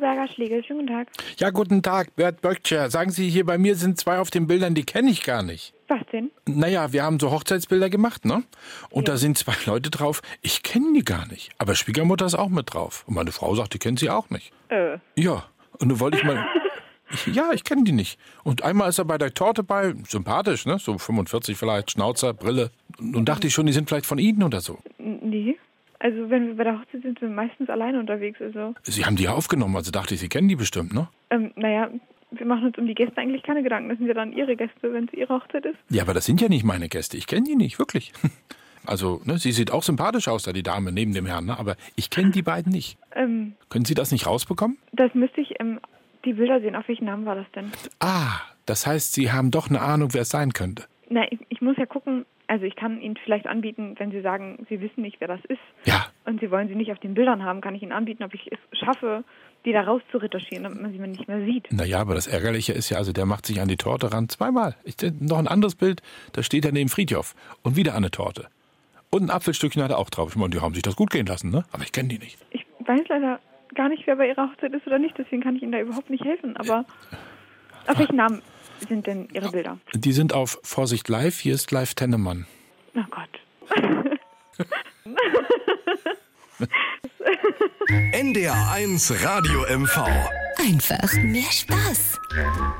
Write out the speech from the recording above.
Berger Schlegel, schönen guten Tag. Ja, guten Tag, Bert Böttcher. Sagen Sie, hier bei mir sind 2 auf den Bildern, die kenne ich gar nicht. Was denn? Naja, wir haben so Hochzeitsbilder gemacht, ne? Und Ja. da sind 2 Leute drauf, ich kenne die gar nicht. Aber Schwiegermutter ist auch mit drauf. Und meine Frau sagt, die kennt sie auch nicht. Ja, und nun wollte ich mal... ich kenne die nicht. Und einmal ist er bei der Torte bei, sympathisch, ne? So 45 vielleicht, Schnauzer, Brille. Und dachte ich schon, die sind vielleicht von Ihnen oder so. Nee. Also wenn wir bei der Hochzeit sind, sind wir meistens alleine unterwegs. Also. Sie haben die ja aufgenommen, also dachte ich, Sie kennen die bestimmt, ne? Naja, wir machen uns um die Gäste eigentlich keine Gedanken. Das sind ja dann Ihre Gäste, wenn es Ihre Hochzeit ist. Ja, aber das sind ja nicht meine Gäste. Ich kenne die nicht, wirklich. Also, ne, sie sieht auch sympathisch aus, da die Dame neben dem Herrn, ne? Aber ich kenne die beiden nicht. Können Sie das nicht rausbekommen? Das müsste ich die Bilder sehen. Auf welchen Namen war das denn? Ah, das heißt, Sie haben doch eine Ahnung, wer es sein könnte. Na, ich muss ja gucken. Also ich kann Ihnen vielleicht anbieten, wenn Sie sagen, Sie wissen nicht, wer das ist. Ja. Und Sie wollen sie nicht auf den Bildern haben, kann ich Ihnen anbieten, ob ich es schaffe, die da rauszuretuschieren, damit man sie nicht mehr sieht. Naja, aber das Ärgerliche ist ja, also der macht sich an die Torte ran 2-mal. Noch ein anderes Bild, da steht er neben Friedhof und wieder eine Torte. Und ein Apfelstückchen hat er auch drauf. Ich meine, die haben sich das gut gehen lassen, ne? Aber ich kenne die nicht. Ich weiß leider gar nicht, wer bei Ihrer Hochzeit ist oder nicht, deswegen kann ich Ihnen da überhaupt nicht helfen. Aber auf welchen Namen sind denn Ihre Bilder? Die sind auf Vorsicht live, hier ist live Tennemann. Oh Gott. NDR 1 Radio MV. Einfach mehr Spaß.